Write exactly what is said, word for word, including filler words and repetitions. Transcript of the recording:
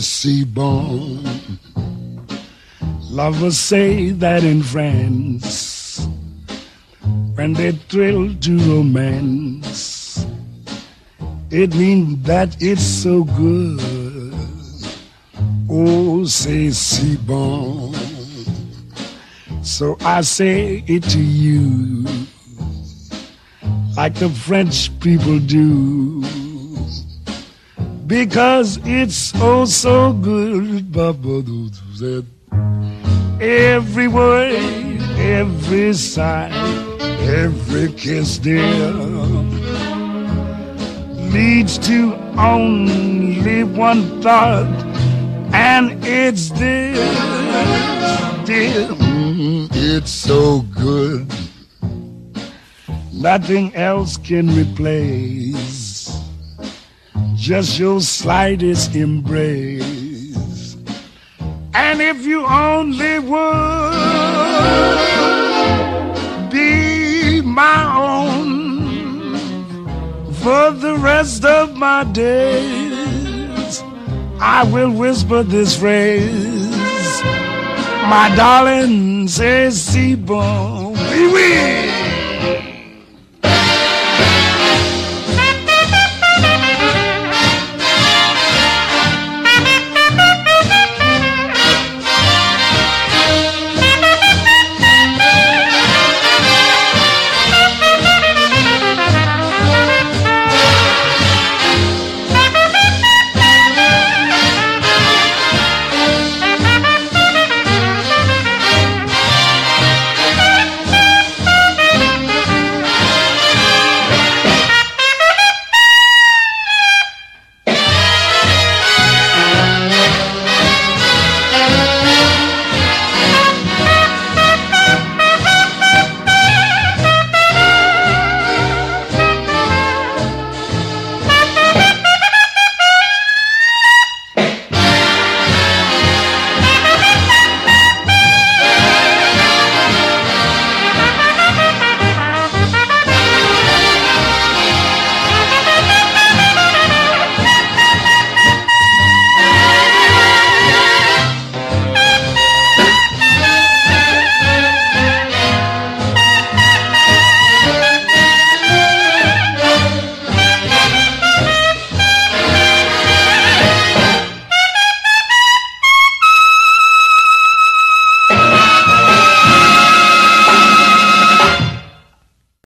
c'est bon. Lovers say that in France, when they thrill to romance, it means that it's so good. Oh, c'est si bon. So I say it to you, like the French people do, because it's oh so good. Every word, every sigh, every kiss, dear, leads to only one thought, and it's this, dear, mm, it's so good. Nothing else can replace just your slightest embrace. And if you only would be my own for the rest of my days, I will whisper this phrase, my darling, c'est si bon, oui, oui.